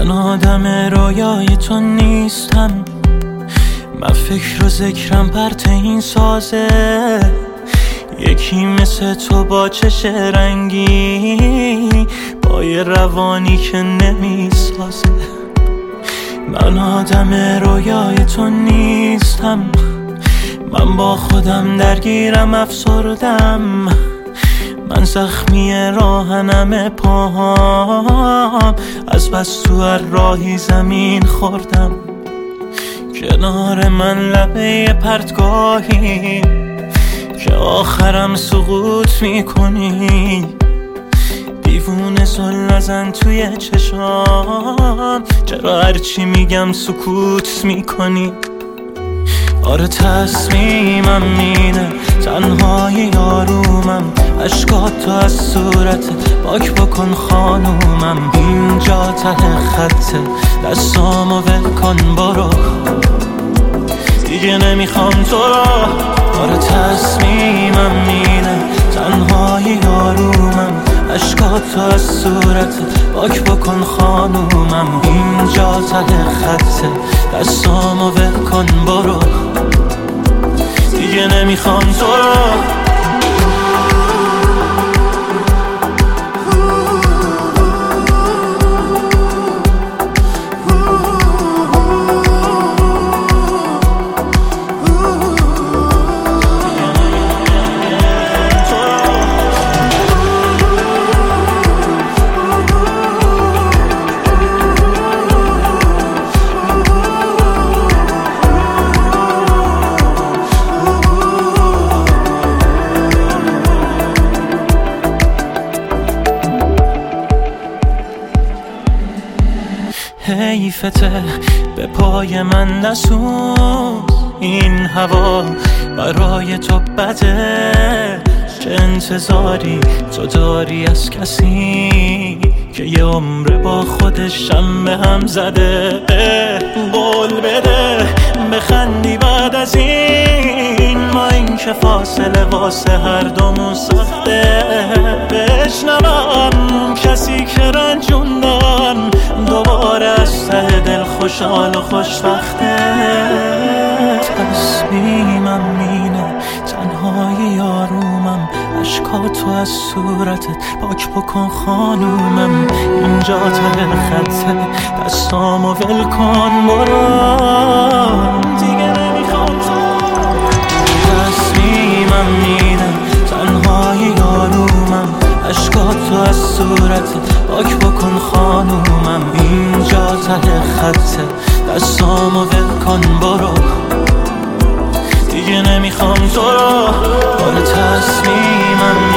من آدم رویای تو نیستم، من فکر و ذکرم پرت این سازه. یکی مثل تو با چش رنگی، با یه روانی که نمیسازه. من آدم رویای تو نیستم، من با خودم درگیرم افسردم. من زخمی راهنم پاهام، از بس تو هر راهی زمین خوردم. کنار من لبه پرتگاهی که آخرم سقوط میکنی. دیوونه زل نزن توی چشام، چرا هرچی میگم سکوت میکنی؟ آره تصمیمم اینه، تنهای یارومم. اشکاتو از صورتت پاک بکن خانومم. اینجا ته خطه، دستامو ول کن برو، دیگه نمیخوام تو را. آره تصمیمم اینه، تنهای یارومم. اشکاتو از صورتت پاک بکن خانومم. اینجا ته خطه، دستامو ول کن برو، دیگه نمیخوام تو را. حیفته به پای من نسوز، این هوا برای تو بده. چه انتظاری تو داری از کسی که یه عمر با خودشم به هم زده؟ قول بده بخندی بعد از این، ما این که فاصله واسه هر دومون سخته. بشنوم کسی که رنجوندن دوباره از ته دل خوشحال و خوشبخته. تصمیمم اینه، تنهای یارومم. اشکاتو از صورتت پاک بکن خانومم. اینجا ته خطه، دستامو ول کن برو، دیگه نمیخوام تو. تصمیمم اینه، تنهای یارومم. اشکاتو از صورتت پاک بکن خانومم. اینجا ته خطه، دستامو ول کن برو، دیگه نمیخوام تو را. آره تصمیمم